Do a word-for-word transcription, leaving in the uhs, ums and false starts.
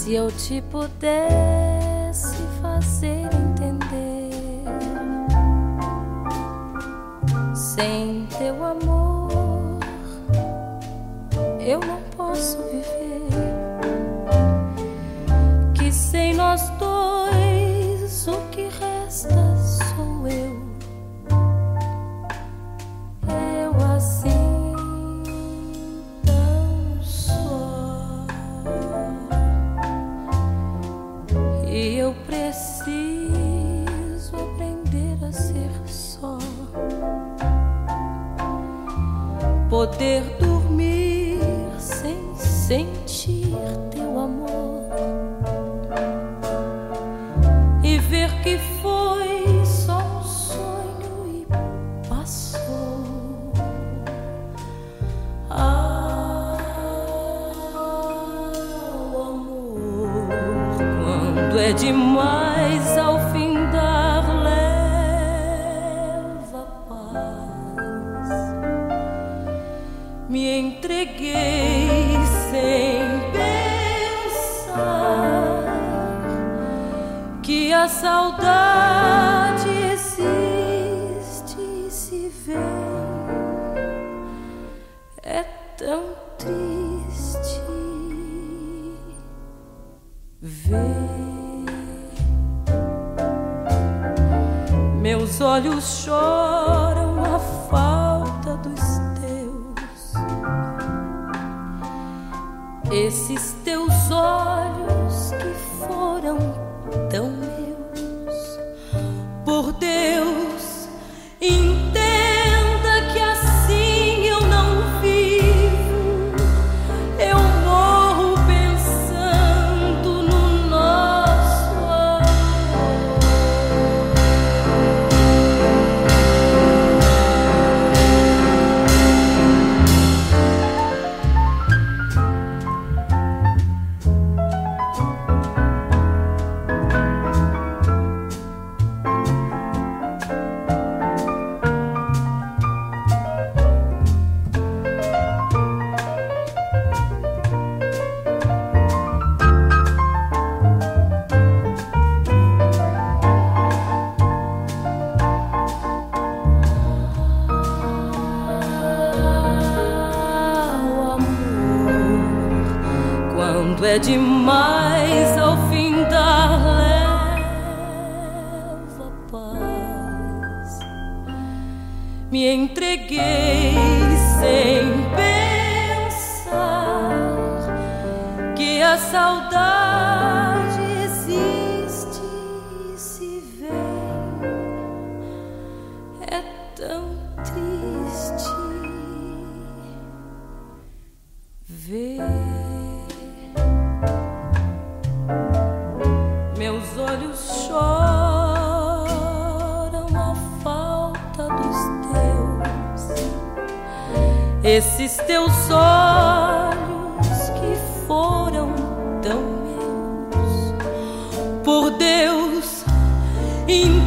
Se eu te pudesse fazer entender, sem teu amor eu não posso viver, que sem nós dois o que resta sou eu. Eu assim tão só, e eu preciso aprender a ser só, poder dormir sem sentir teu amor e ver que foi só um sonho e passou. Ah, o amor, quando é demais, ao findar leva paz. Me entreguei sem pensar que a saudade existe e se vê. É tão triste ver. Meus olhos choram a falta dos teus, esses teus olhos que foram tão meus. Por Deus, entenda que assim eu não vivo. Eu morro pensando no nosso amor. Quando é demais, ao findar leva paz. Me entreguei sem pensar que a saudade existe e se vê. É tão triste ver. Meus olhos choram a falta dos teus, esses teus olhos que foram tão meus. Por Deus,